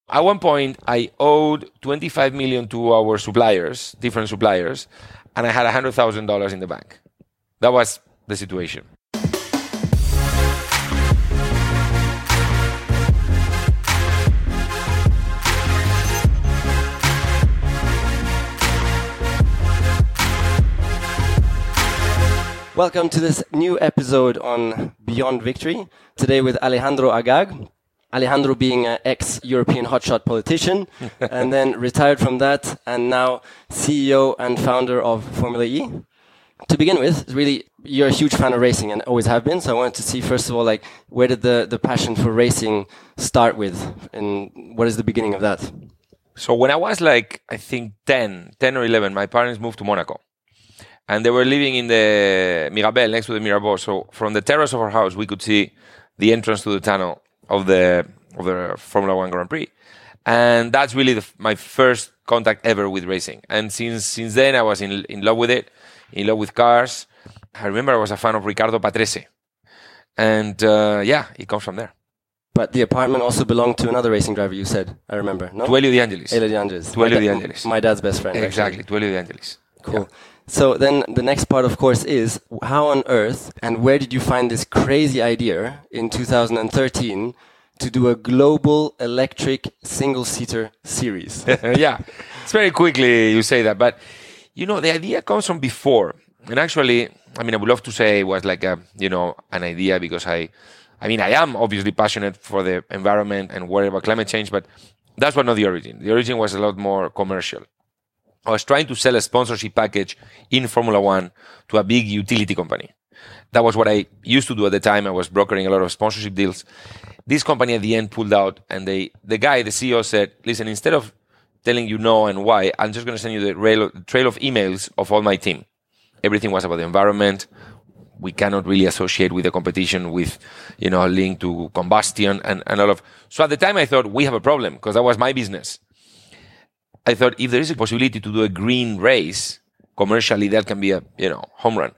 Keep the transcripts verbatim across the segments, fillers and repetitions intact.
at one point, I owed twenty-five million dollars to our suppliers, different suppliers, and I had one hundred thousand dollars in the bank. That was the situation. Welcome to this new episode on Beyond Victory. Today with Alejandro Agag. Alejandro being an ex-European hotshot politician and then retired from that and now C E O and founder of Formula E. To begin with, really, you're a huge fan of racing and always have been. So I wanted to see, first of all, like, where did the, the passion for racing start with? And what is the beginning of that? So when I was like, I think ten, ten or eleven, my parents moved to Monaco. And they were living in the Mirabel, next to the Mirabeau. So from the terrace of our house, we could see the entrance to the tunnel of the of the Formula One Grand Prix. And that's really the, my first contact ever with racing. And since since then, I was in in love with it, in love with cars. I remember I was a fan of Riccardo Patrese. And uh, yeah, it comes from there. But the apartment also belonged to another racing driver, you said, I remember, no? Tuelio De Angelis. Elio De Angelis. Tuelio my De da- Angelis. My dad's best friend. Exactly, actually. Tuelio De Angelis. Cool. Yeah. So then the next part, of course, is how on earth and where did you find this crazy idea in two thousand thirteen to do a global electric single-seater series? Yeah, it's very quickly you say that. But, you know, the idea comes from before. And actually, I mean, I would love to say it was like a, you know, an idea because I, I mean, I am obviously passionate for the environment and worry about climate change, but that's not the origin. The origin was a lot more commercial. I was trying to sell a sponsorship package in Formula One to a big utility company. That was what I used to do at the time. I was brokering a lot of sponsorship deals. This company at the end pulled out, and they, the guy, the C E O said, listen, instead of telling you no and why, I'm just going to send you the rail, trail of emails of all my team. Everything was about the environment. We cannot really associate with the competition with, you know, linked to combustion and, and all of. So at the time I thought we have a problem because that was my business. I thought if there is a possibility to do a green race commercially, that can be a, you know, home run.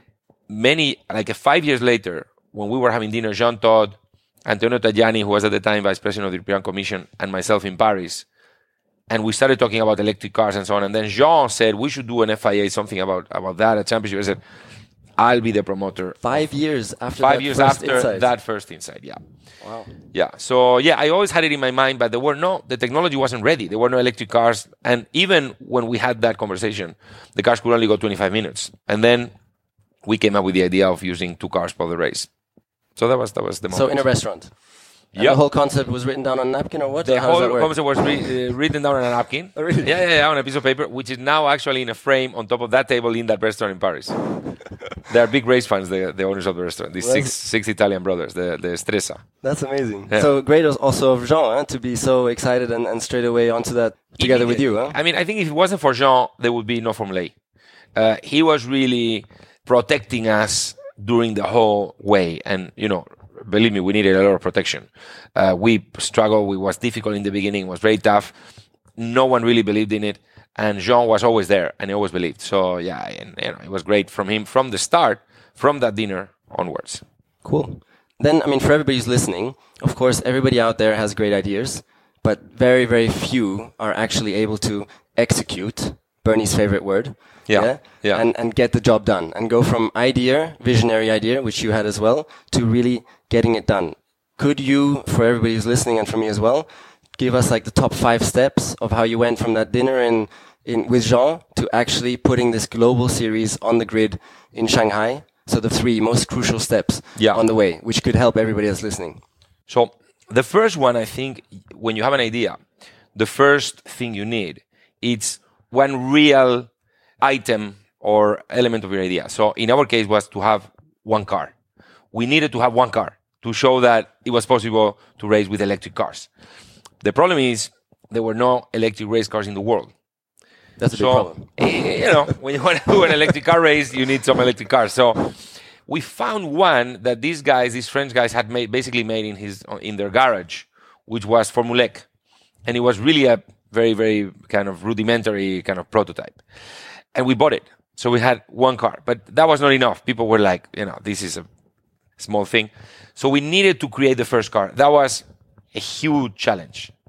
Many, like a five years later, when we were having dinner, Jean Todt, Antonio Tajani, who was at the time vice president of the European Commission, and myself in Paris, and we started talking about electric cars and so on. And then Jean said, we should do an F I A, something about, about that, a championship. I said, I'll be the promoter. Five years after Five that years first after insight. that first insight, yeah. Wow. Yeah. So, yeah, I always had it in my mind, but there were no, the technology wasn't ready. There were no electric cars. And even when we had that conversation, the cars could only go twenty-five minutes. And then we came up with the idea of using two cars for the race. So that was that was the moment. So in a restaurant? And Yeah. the whole concept was written down on a napkin or what? The Or how does that whole work? concept was re- uh, written down on a napkin. Oh, really? Yeah, yeah, yeah, on a piece of paper, which is now actually in a frame on top of that table in that restaurant in Paris. They are big race fans, the, the owners of the restaurant. These Well, six six Italian brothers, the the Stresa. That's amazing. Yeah. So great also of Jean eh, to be so excited and, and straight away onto that together with you. Huh? I mean, I think if it wasn't for Jean, there would be no Formula E. Uh, he was really protecting us during the whole way. And, you know, believe me, we needed a lot of protection. Uh, we struggled. It was difficult in the beginning. It was very tough. No one really believed in it. And Jean was always there, and he always believed. So, yeah, and, you know, it was great from him from the start, from that dinner onwards. Cool. Then, I mean, for everybody who's listening, of course, everybody out there has great ideas, but very, very few are actually able to execute, Bernie's favorite word. Yeah, yeah. And, and get the job done and go from idea, visionary idea, which you had as well, to really getting it done. Could you, for everybody who's listening and for me as well, give us like the top five steps of how you went from that dinner in, in with Jean to actually putting this global series on the grid in Shanghai? So the three most crucial steps yeah. on the way, which could help everybody else listening. So the first one, I think, when you have an idea, the first thing you need, it's one real item or element of your idea. So in our case was to have one car. We needed to have one car to show that it was possible to race with electric cars. The problem is there were no electric race cars in the world. That's a so, big problem. You know, when you want to do an electric car race, you need some electric cars. So we found one that these guys, these French guys, had made basically made in his in their garage, which was Formulec, and it was really a very, very kind of rudimentary kind of prototype. And we bought it. So we had one car, but that was not enough. People were like, you know, this is a small thing. So we needed to create the first car. That was a huge challenge.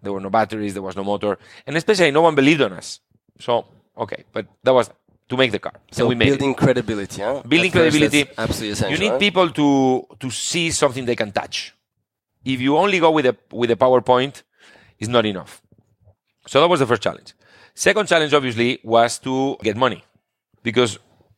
There were no batteries. There was no motor. And especially no one believed on us. So, okay. But that was to make the car. So we made building it. credibility, huh? Building At first, credibility. that's absolutely essential. You need huh? people to to see something they can touch. If you only go with a with a PowerPoint, it's not enough. So that was the first challenge. Second challenge, obviously, was to get money, because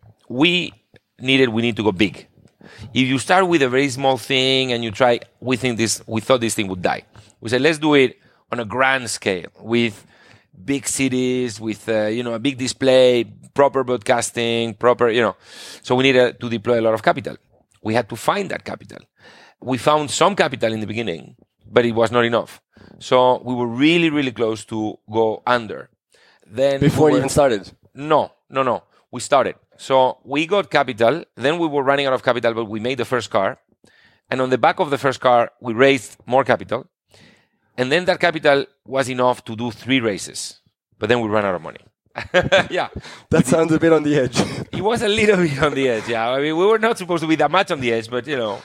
we needed we need to go big. If you start with a very small thing and you try, we think this, we thought this thing would die. We said, let's do it on a grand scale with big cities, with uh, you know a big display, proper broadcasting, proper you know. So we needed to deploy a lot of capital. We had to find that capital. We found some capital in the beginning, but it was not enough. So we were really, really close to go under. Then Before we you were, even started? No, no, no. We started. So we got capital. Then we were running out of capital, but we made the first car. And on the back of the first car, we raised more capital. And then that capital was enough to do three races. But then we ran out of money. yeah. That sounds a bit on the edge. It was a little bit on the edge, yeah. I mean, we were not supposed to be that much on the edge, but, you know,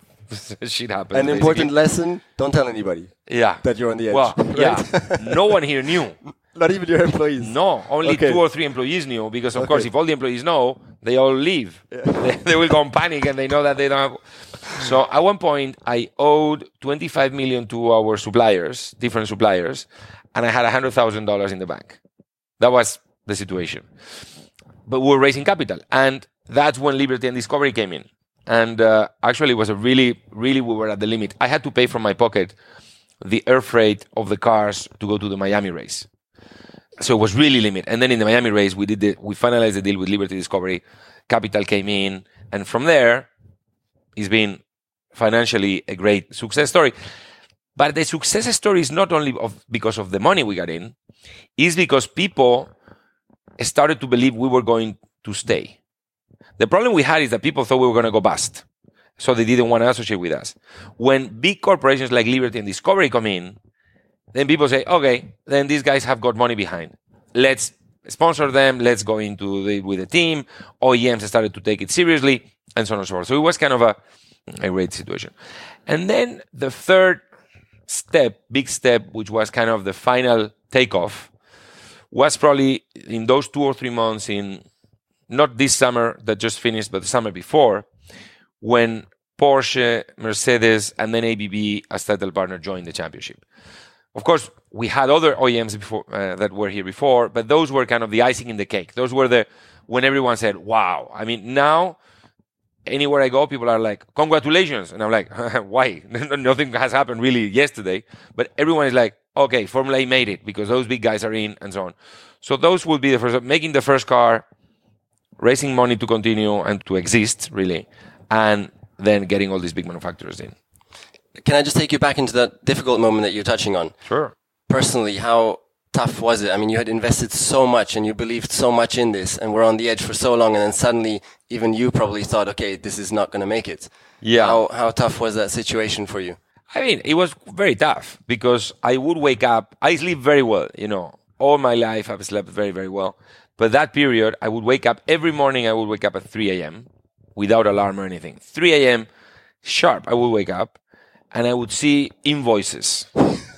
shit happens. An basically. important lesson, don't tell anybody Yeah. that you're on the edge. Well, right? yeah. No one here knew. Not even your employees. No, only Okay. two or three employees knew, because, of Okay. course, if all the employees know, they all leave. Yeah. They, they will go in panic and they know that they don't have... So at one point, I owed twenty-five million dollars to our suppliers, different suppliers, and I had one hundred thousand dollars in the bank. That was the situation. But we were raising capital, and that's when Liberty and Discovery came in. And uh, actually, it was a really, really, we were at the limit. I had to pay from my pocket the air freight of the cars to go to the Miami race. So it was really limit. And then in the Miami race, we did the, we finalized the deal with Liberty Discovery. Capital came in, and from there, it's been financially a great success story. But the success story is not only of, because of the money we got in, it's because people started to believe we were going to stay. The problem we had is that people thought we were going to go bust. So they didn't want to associate with us. When big corporations like Liberty and Discovery come in, then people say, okay, then these guys have got money behind. Let's sponsor them. Let's go into the, with the team. O E Ms started to take it seriously, and so on and so forth. So it was kind of a, a great situation. And then the third step, big step, which was kind of the final takeoff, was probably in those two or three months in, not this summer that just finished, but the summer before, when Porsche, Mercedes, and then A B B as title partner joined the championship. Of course, we had other O E Ms before uh, that were here before, but those were kind of the icing in the cake. Those were the, when everyone said, wow. I mean, now, anywhere I go, people are like, congratulations. And I'm like, why? Nothing has happened really yesterday. But everyone is like, okay, Formula E made it because those big guys are in, and so on. So those will be the first, making the first car, raising money to continue and to exist, really, and then getting all these big manufacturers in. Can I just take you back into that difficult moment that you're touching on? Sure. Personally, how tough was it? I mean, you had invested so much and you believed so much in this and were on the edge for so long, and then suddenly even you probably thought, okay, this is not going to make it. Yeah. How, how tough was that situation for you? I mean, it was very tough because I would wake up, I sleep very well, you know, all my life I've slept very, very well. But that period, I would wake up every morning, I would wake up at three a.m. without alarm or anything. three a.m. sharp, I would wake up and I would see invoices.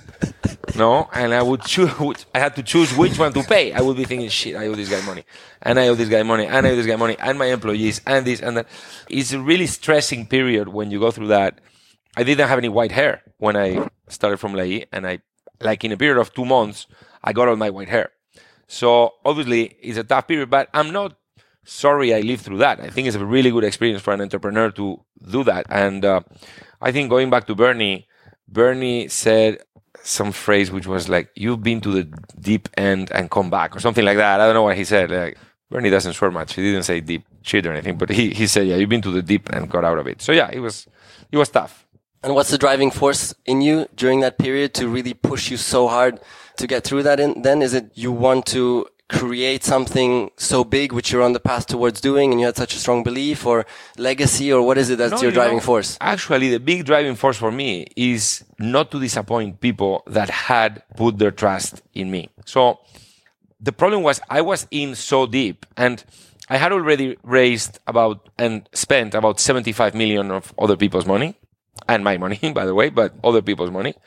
No, and I would choose, I had to choose which one to pay. I would be thinking, shit, I owe this guy money, and I owe this guy money, and I owe this guy money, and my employees, and this, and that. It's a really stressing period when you go through that. I didn't have any white hair when I started Formula E, and I, like in a period of two months, I got all my white hair. So obviously it's a tough period, but I'm not sorry I lived through that. I think it's a really good experience for an entrepreneur to do that. And uh, I think going back to Bernie, Bernie said some phrase which was like, you've been to the deep end and come back, or something like that. I don't know what he said. Like, Bernie doesn't swear much. He didn't say deep shit or anything, but he, he said, yeah, you've been to the deep and got out of it. So yeah, it was, it was tough. And what's the driving force in you during that period to really push you so hard to get through that? In, then is it you want to create something so big, which you're on the path towards doing, and you had such a strong belief, or legacy, or what is it that's No, your you driving know, force? Actually, the big driving force for me is not to disappoint people that had put their trust in me. So the problem was I was in so deep, and I had already raised about and spent about seventy-five million of other people's money, and my money, by the way, but other people's money.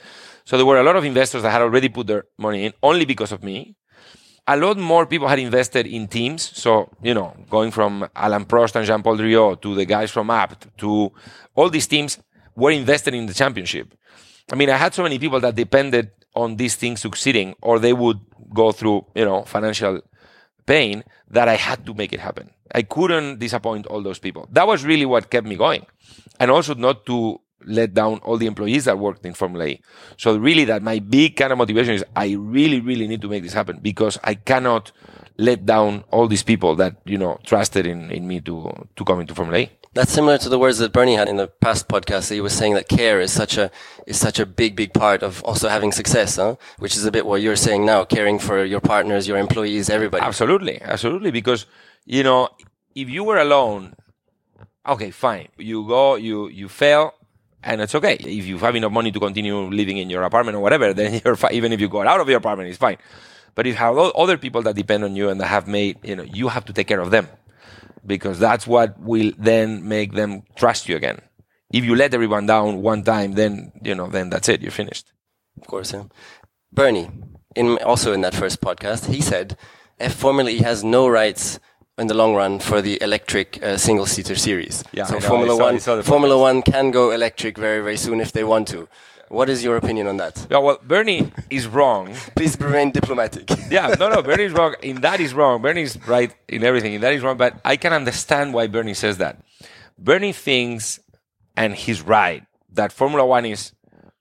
So there were a lot of investors that had already put their money in only because of me. A lot more people had invested in teams. So, you know, going from Alain Prost and Jean-Paul Driot to the guys from Apt to all these teams were invested in the championship. I mean, I had so many people that depended on these things succeeding, or they would go through, you know, financial pain, that I had to make it happen. I couldn't disappoint all those people. That was really what kept me going. And also not to let down all the employees that worked in Formula E. So really that my big kind of motivation is I really, really need to make this happen, because I cannot let down all these people that, you know, trusted in, in me to, to come into Formula E. That's similar to the words that Bernie had in the past podcast. He was saying that care is such a is such a big, big part of also having success, huh? Which is a bit what you're saying now, caring for your partners, your employees, everybody. Absolutely, absolutely. Because, you know, if you were alone, okay, fine. You go, you you fail, and it's okay. If you have enough money to continue living in your apartment or whatever, then you're fine. Even if you go out of your apartment, it's fine. But if you have other people that depend on you and that have made, you know, you have to take care of them, because that's what will then make them trust you again. If you let everyone down one time, then, you know, then that's it. You're finished. Of course, yeah. Bernie, in also in that first podcast, he said F Formula E has no rights in the long run for the electric uh, single-seater series. Yeah, so I know, Formula I saw, One, I saw the Formula One can go electric very, very soon if they want to. What is your opinion on that? Yeah, well, Bernie is wrong. Please remain diplomatic. Yeah, no, no, Bernie is wrong. In that is wrong. Bernie is right in everything. In that is wrong. But I can understand why Bernie says that. Bernie thinks, and he's right, that Formula One is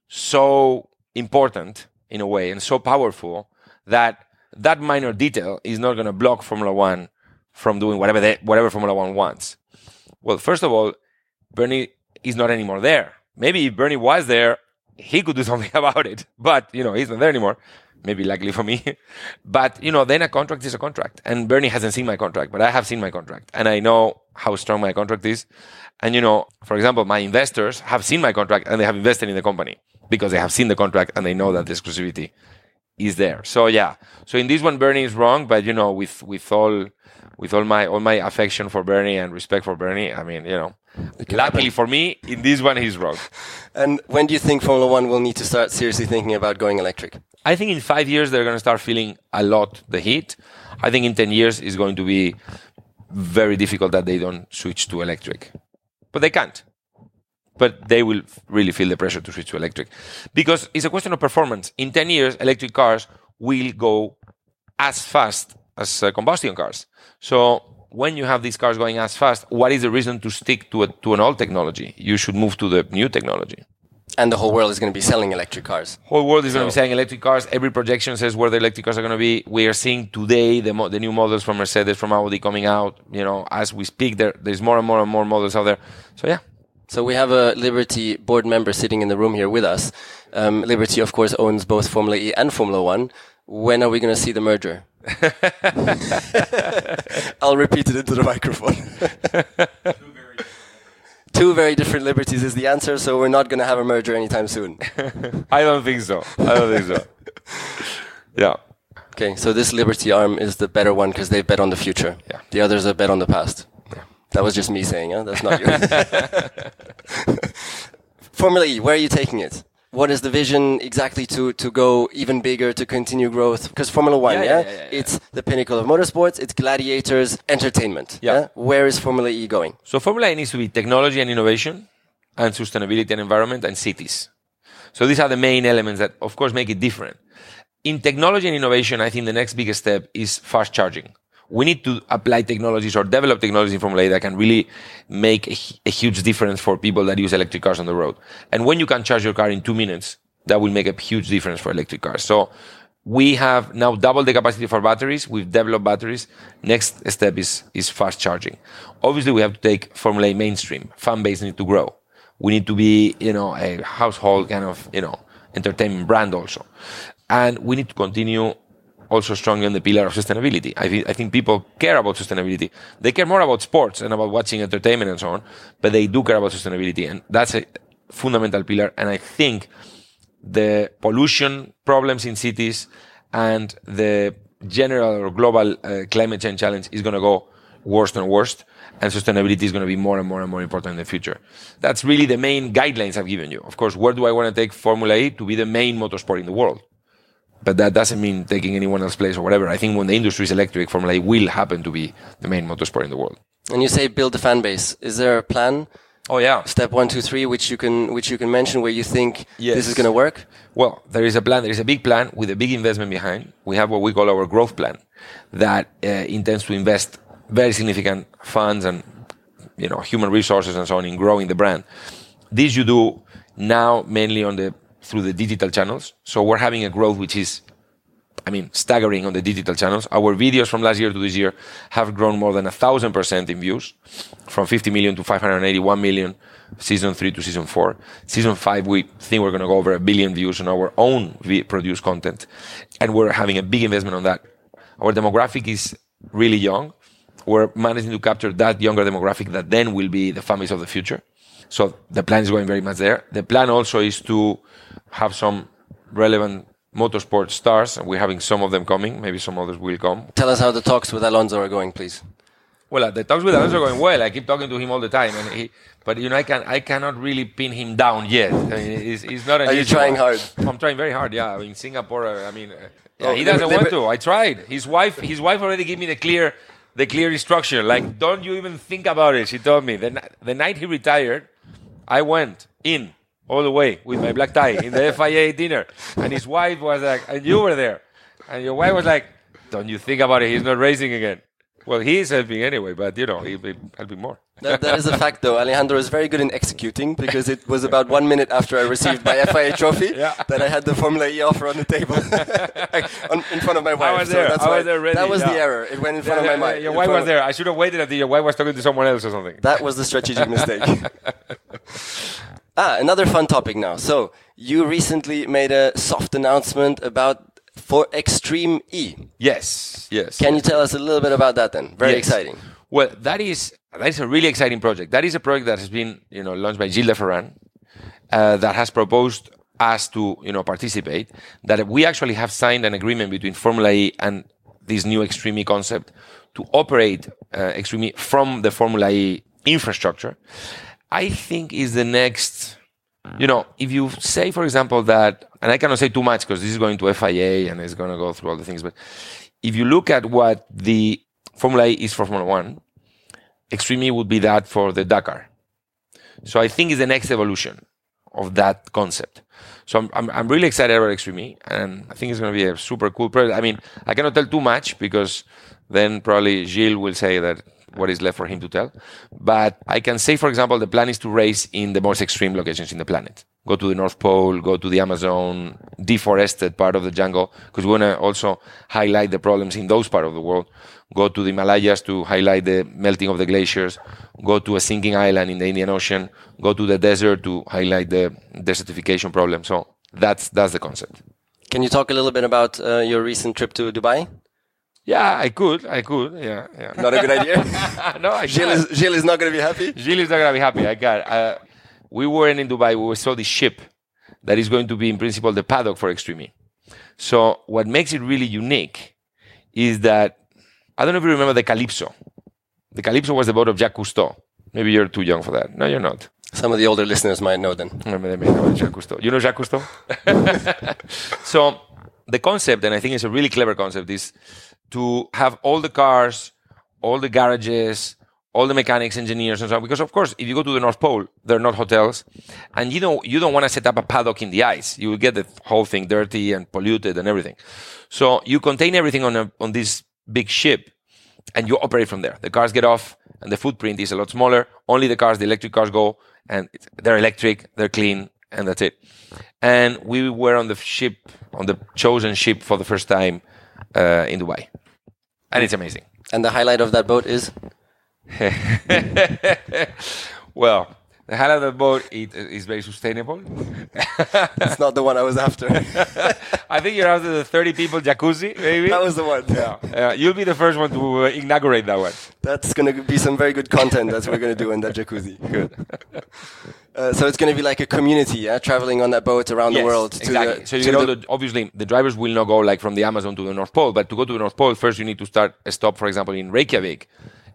so important in a way and so powerful that that minor detail is not going to block Formula One from doing whatever they, whatever Formula One wants. Well, first of all, Bernie is not anymore there. Maybe if Bernie was there, he could do something about it, but, you know, he's not there anymore. Maybe luckily for me. But, you know, then a contract is a contract. And Bernie hasn't seen my contract, but I have seen my contract. And I know how strong my contract is. And, you know, for example, my investors have seen my contract and they have invested in the company because they have seen the contract and they know that the exclusivity is there. So, yeah. So in this one, Bernie is wrong, but, you know, with, with all... With all my all my affection for Bernie and respect for Bernie, I mean, you know, luckily for me, in this one, he's wrong. And when do you think Formula One will need to start seriously thinking about going electric? I think in five years, they're going to start feeling a lot the heat. I think in ten years, it's going to be very difficult that they don't switch to electric. But they can't. But they will really feel the pressure to switch to electric. Because it's a question of performance. In ten years, electric cars will go as fast as uh, combustion cars. So when you have these cars going as fast, what is the reason to stick to a, to an old technology? You should move to the new technology. And the whole world is going to be selling electric cars. Whole world is so. going to be selling electric cars. Every projection says where the electric cars are going to be. We are seeing today the mo- the new models from Mercedes, from Audi coming out. You know, as we speak, there there's more and more and more models out there. So yeah. So we have a Liberty board member sitting in the room here with us. Um, Liberty, of course, owns both Formula E and Formula One. When are we going to see the merger? I'll repeat it into the microphone. Two very different liberties is the answer, so we're not going to have a merger anytime soon. I don't think so. I don't think so. Yeah. Okay, so this Liberty arm is the better one because they bet on the future. Yeah. The others are bet on the past. Yeah. That was just me saying, huh? That's not you. Formula E, where are you taking it? What is the vision exactly to, to go even bigger, to continue growth? Because Formula One, yeah, yeah, yeah, yeah, yeah, yeah. it's the pinnacle of motorsports, it's gladiators, entertainment. Yeah. Yeah. Where is Formula E going? So Formula E needs to be technology and innovation, and sustainability and environment, and cities. So these are the main elements that, of course, make it different. In technology and innovation, I think the next biggest step is fast charging. We need to apply technologies or develop technologies in Formula E that can really make a, a huge difference for people that use electric cars on the road. And when you can charge your car in two minutes, that will make a huge difference for electric cars. So we have now doubled the capacity of our batteries. We've developed batteries. Next step is, is fast charging. Obviously, we have to take Formula E mainstream. Fan base needs to grow. We need to be, you know, a household kind of, you know, entertainment brand also. And we need to continue also strongly on the pillar of sustainability. I think, I think people care about sustainability. They care more about sports and about watching entertainment and so on, but they do care about sustainability. And that's a fundamental pillar. And I think the pollution problems in cities and the general or global uh, climate change challenge is going to go worse and worse, and sustainability is going to be more and more and more important in the future. That's really the main guidelines I've given you. Of course, where do I want to take Formula E? To be the main motorsport in the world. But that doesn't mean taking anyone else's place or whatever. I think when the industry is electric, Formula E will happen to be the main motorsport in the world. And you say build a fan base. Is there a plan? Oh yeah. Step one, two, three, which you can which you can mention where you think yes. this is going to work? Well, there is a plan. There is a big plan with a big investment behind. We have what we call our growth plan that uh, intends to invest very significant funds and you know human resources and so on in growing the brand. This you do now mainly on the through the digital channels. So we're having a growth which is, I mean, staggering on the digital channels. Our videos from last year to this year have grown more than a thousand percent in views, from fifty million to five hundred eighty-one million, season three to season four. Season five, we think we're going to go over a billion views on our own produced content. And we're having a big investment on that. Our demographic is really young. We're managing to capture that younger demographic that then will be the families of the future. So the plan is going very much there. The plan also is to have some relevant motorsport stars, and we're having some of them coming. Maybe some others will come. Tell us how the talks with Alonso are going, please. Well, uh, the talks with Alonso are going well. I keep talking to him all the time, and he, but you know, I can I cannot really pin him down yet. I mean, he's, he's not. An are you issue. trying hard? I'm trying very hard. Yeah, I mean, Singapore. Uh, I mean, uh, yeah, oh, he doesn't they, want they, to. I tried. His wife. His wife already gave me the clear, the clear instruction. Like, don't you even think about it. She told me the the night he retired, I went in. All the way with my black tie in the F I A dinner. And his wife was like, and you were there. And your wife was like, don't you think about it, he's not racing again. Well, he is helping anyway, but you know, he'll be helping more. That, that is a fact though. Alejandro is very good in executing because it was about one minute after I received my F I A trophy yeah. that I had the Formula E offer on the table on, in front of my wife. I was there. So that's I why was there ready. That was yeah. the error. It went in front yeah, of my yeah, mind. Your wife was there. I should have waited until your wife was talking to someone else or something. That was the strategic mistake. Ah, another fun topic now. So, you recently made a soft announcement about for Extreme E. Yes, yes. Can yes. you tell us a little bit about that then? Very yes. exciting. Well, that is that is a really exciting project. That is a project that has been, you know, launched by Gilles de Ferran, uh, that has proposed us to, you know, participate. That we actually have signed an agreement between Formula E and this new Extreme E concept to operate uh, Extreme E from the Formula E infrastructure. I think is the next, you know, if you say, for example, that, and I cannot say too much because this is going to F I A and it's going to go through all the things, but if you look at what the Formula E is for Formula One, Extreme E would be that for the Dakar. So I think it's the next evolution of that concept. So I'm, I'm, I'm really excited about Extreme E, and I think it's going to be a super cool project. I mean, I cannot tell too much because then probably Gilles will say that what is left for him to tell. But I can say, for example, the plan is to race in the most extreme locations in the planet. Go to the North Pole, go to the Amazon, deforested part of the jungle, because we want to also highlight the problems in those parts of the world. Go to the Himalayas to highlight the melting of the glaciers. Go to a sinking island in the Indian Ocean. Go to the desert to highlight the desertification problem. So that's that's the concept. Can you talk a little bit about uh, your recent trip to Dubai? Yeah, I could. I could. Yeah, yeah. Not a good idea? No, I Gilles is, Gilles is not going to be happy? Gilles is not going to be happy. I got uh, we were in Dubai. We saw this ship that is going to be, in principle, the paddock for Extreme E. So what makes it really unique is that, I don't know if you remember the Calypso. The Calypso was the boat of Jacques Cousteau. Maybe you're too young for that. No, you're not. Some of the older listeners might know then. They may know Jacques Cousteau. You know Jacques Cousteau? So the concept, and I think it's a really clever concept, is to have all the cars, all the garages, all the mechanics, engineers, and so on. Because, of course, if you go to the North Pole, they're not hotels. And you know, you don't want to set up a paddock in the ice. You will get the whole thing dirty and polluted and everything. So you contain everything on a, on this big ship, and you operate from there. The cars get off, and the footprint is a lot smaller. Only the cars, the electric cars go, and they're electric, they're clean, and that's it. And we were on the ship, on the chosen ship for the first time uh, in Dubai. And it's amazing. And the highlight of that boat is? Well, the highlight of the boat it, is very sustainable. That's not the one I was after. I think you're after the thirty people jacuzzi, maybe? That was the one. Yeah. Uh, you'll be the first one to uh, inaugurate that one. That's going to be some very good content that we're going to do in that jacuzzi. Good. Uh, so it's going to be like a community, yeah, traveling on that boat around yes, the world. Exactly. To the, so you get all the, obviously the drivers will not go like from the Amazon to the North Pole, but to go to the North Pole, first you need to start a stop, for example, in Reykjavik,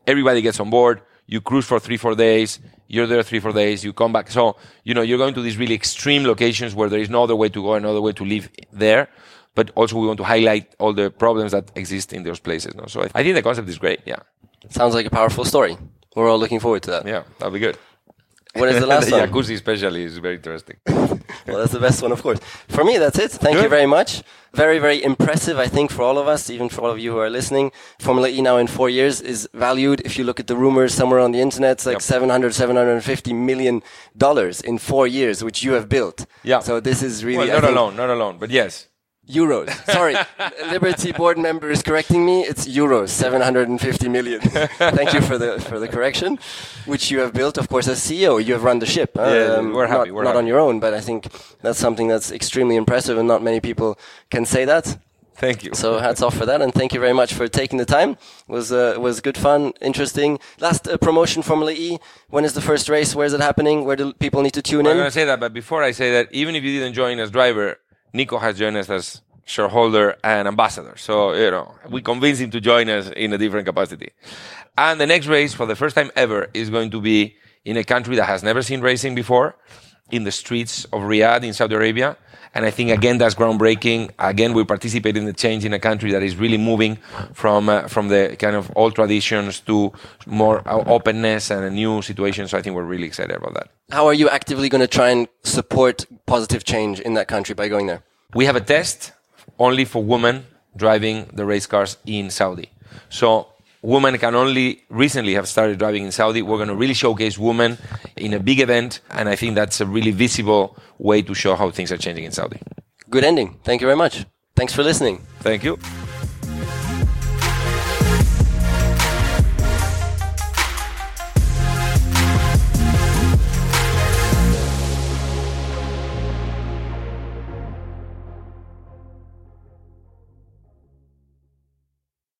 everybody gets on board. You cruise for three, four days. You're there three, four days. You come back. So, you know, you're going to these really extreme locations where there is no other way to go, another way to live there. But also we want to highlight all the problems that exist in those places. No? So I think the concept is great, yeah. Sounds like a powerful story. We're all looking forward to that. Yeah, that'll be good. What is the last the one? Jacuzzi especially is very interesting. Well, that's the best one, of course. For me, that's it. Thank Good. you very much. Very, very impressive, I think, for all of us, even for all of you who are listening. Formula E now in four years is valued, if you look at the rumors somewhere on the internet, it's like yep. seven hundred, seven hundred fifty million dollars in four years, which you have built. Yeah. So this is really... Well, not alone, not alone, but yes. Euros. Sorry, Liberty board member is correcting me. It's euros, seven hundred fifty million. Thank you for the for the correction, which you have built, of course, as C E O. You have run the ship. Yeah, um, we're happy. Not, we're not happy. on your own, but I think that's something that's extremely impressive, and not many people can say that. Thank you. So hats off for that, and thank you very much for taking the time. It was uh, was good fun, interesting. Last uh, promotion, Formula E. When is the first race? Where is it happening? Where do people need to tune well, in? I'm going to say that, but before I say that, even if you didn't join as driver, Nico has joined us as shareholder and ambassador. So, you know, we convinced him to join us in a different capacity. And the next race, for the first time ever, is going to be in a country that has never seen racing before, in the streets of Riyadh in Saudi Arabia. And I think, again, that's groundbreaking. Again, we participate in the change in a country that is really moving from uh, from the kind of old traditions to more openness and a new situation. So I think we're really excited about that. How are you actively going to try and support positive change in that country by going there? We have a test only for women driving the race cars in Saudi. So women can only recently have started driving in Saudi. We're going to really showcase women in a big event, and I think that's a really visible way to show how things are changing in Saudi. Good ending. Thank you very much. Thanks for listening. Thank you.